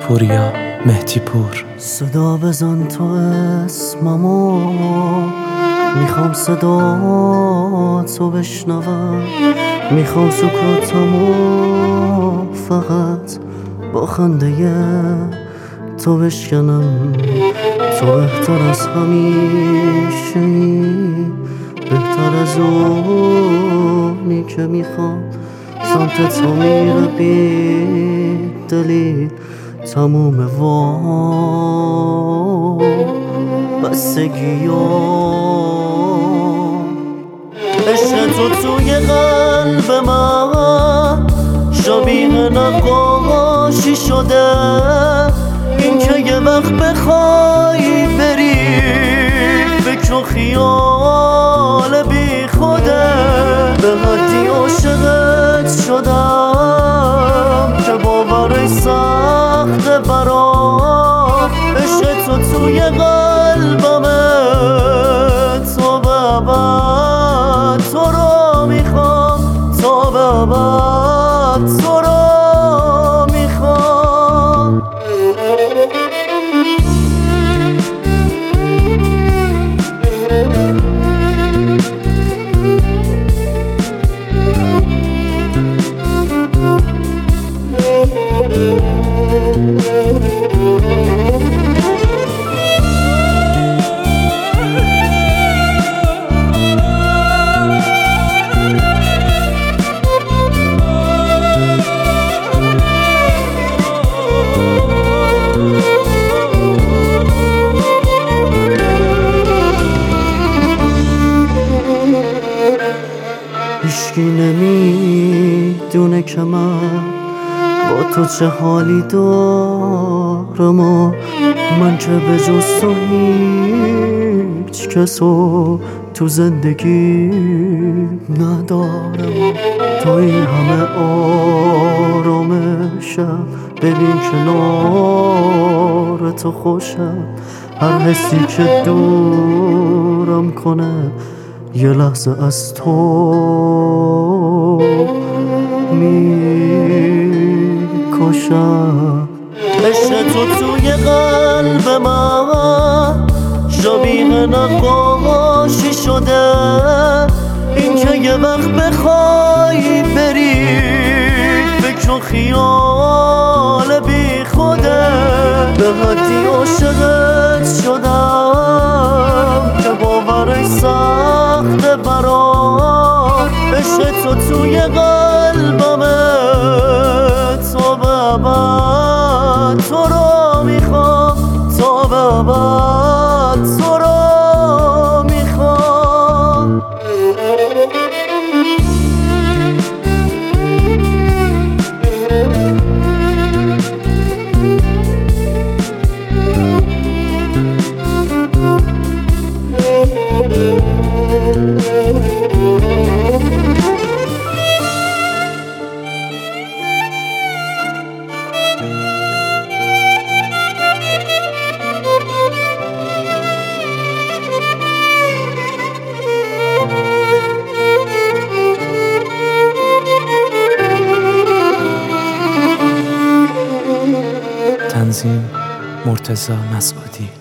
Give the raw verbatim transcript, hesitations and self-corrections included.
پوریا مهدی پور. صدا بزن تو اسممو، میخوام صدا تو بشنوم، میخوام سکوتمو فقط با خنده تو بشکنم. تو بهتر از همیشه، بهتر از اونی که میخوام سمت تو میره بی دلیل. تموم وا بستگی ها عشق تو توی قلب من شبیه نقاشی شده. این که یه وقت بخوای بری فکر و خیال بی خوده. به حدی عاشقت شدم که باورش سخته برام. عشق تو توی قلبمه، تا به ابد تو رو میخوام، تا به ابد تو رو میخوام. هیچکی نمیدونه که من با تو چه حالی دارم و من که به جز تو هیچ کسو تو زندگی ندارم. تو این همه آرامشم، ببین کنار تو خوشم. هر حسی که دورم کنه یه لحظه از تو میکشم. عشق تو توی قلب من شبیه نقاشی شده. این که یه وقت بخوای بری فکر و خیال بی خوده. به حدی عاشقت شدم که باورش سخته برام. عشق تو توی قلبمه، تا به ابد تو رو میخوام، تا به ابد تو رو میخوام. تنظیم مرتضی مسعودی.